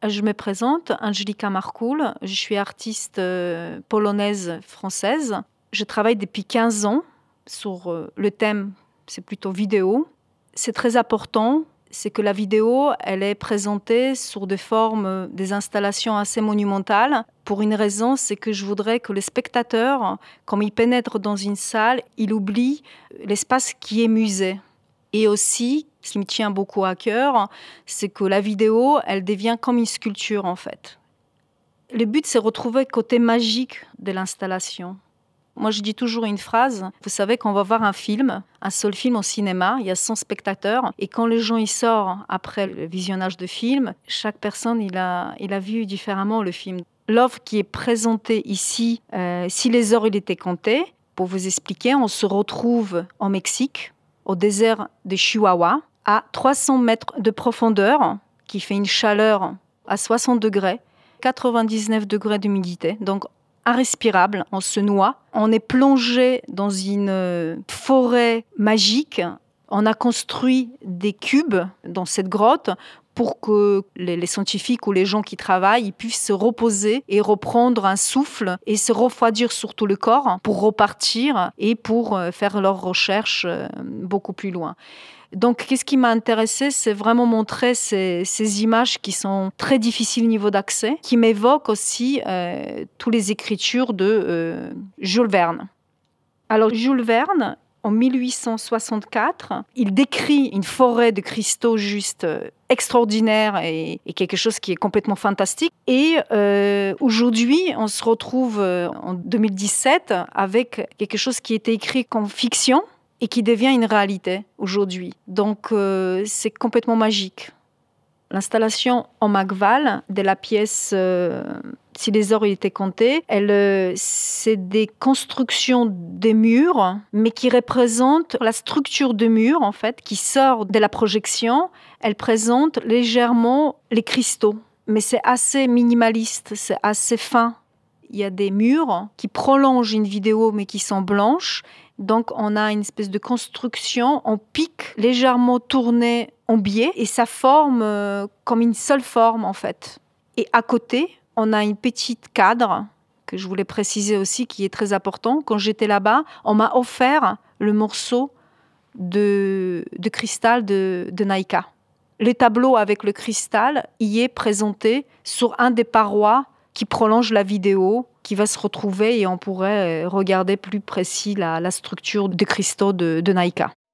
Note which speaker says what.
Speaker 1: Je me présente, Angelika Markul, je suis artiste polonaise-française. Je travaille depuis 15 ans sur le thème, c'est plutôt vidéo. C'est très important, c'est que la vidéo, elle est présentée sur des formes, des installations assez monumentales. Pour une raison, c'est que je voudrais que le spectateur, quand il pénètre dans une salle, il oublie l'espace qui est musée. Et aussi, ce qui me tient beaucoup à cœur, c'est que la vidéo, elle devient comme une sculpture en fait. Le but, c'est retrouver le côté magique de l'installation. Moi, je dis toujours une phrase. Vous savez, quand on va voir un film, un seul film au cinéma, il y a 100 spectateurs. Et quand les gens y sortent après le visionnage de film, chaque personne, il a vu différemment le film. L'œuvre qui est présentée ici, si les heures il étaient comptées, pour vous expliquer, on se retrouve en Mexique, au désert de Chihuahua, à 300 mètres de profondeur, qui fait une chaleur à 60 degrés, 99 degrés d'humidité, donc irrespirable, on se noie. On est plongé dans une forêt magique. On a construit des cubes dans cette grotte pour que les scientifiques ou les gens qui travaillent ils puissent se reposer et reprendre un souffle et se refroidir sur tout le corps pour repartir et pour faire leurs recherches beaucoup plus loin. Donc, qu'est-ce qui m'a intéressée, c'est vraiment montrer ces images qui sont très difficiles au niveau d'accès, qui m'évoquent aussi toutes les écritures de Jules Verne. Alors, Jules Verne, en 1864, il décrit une forêt de cristaux juste extraordinaire et quelque chose qui est complètement fantastique. Et aujourd'hui, on se retrouve en 2017 avec quelque chose qui était écrit comme fiction et qui devient une réalité aujourd'hui. Donc, c'est complètement magique. L'installation en Magval de la pièce Si les heures étaient comptées, c'est des constructions des murs, mais qui représentent la structure de murs, en fait, qui sort de la projection. Elle présente légèrement les cristaux, mais c'est assez minimaliste, c'est assez fin. Il y a des murs qui prolongent une vidéo, mais qui sont blanches. Donc, on a une espèce de construction en pic, légèrement tournée en biais, et ça forme comme une seule forme, en fait. Et à côté, on a une petite cadre, que je voulais préciser aussi, qui est très important. Quand j'étais là-bas, on m'a offert le morceau de cristal de Naïka. Le tableau avec le cristal y est présenté sur un des parois qui prolonge la vidéo, qui va se retrouver et on pourrait regarder plus précis la structure de cristaux de Naïka.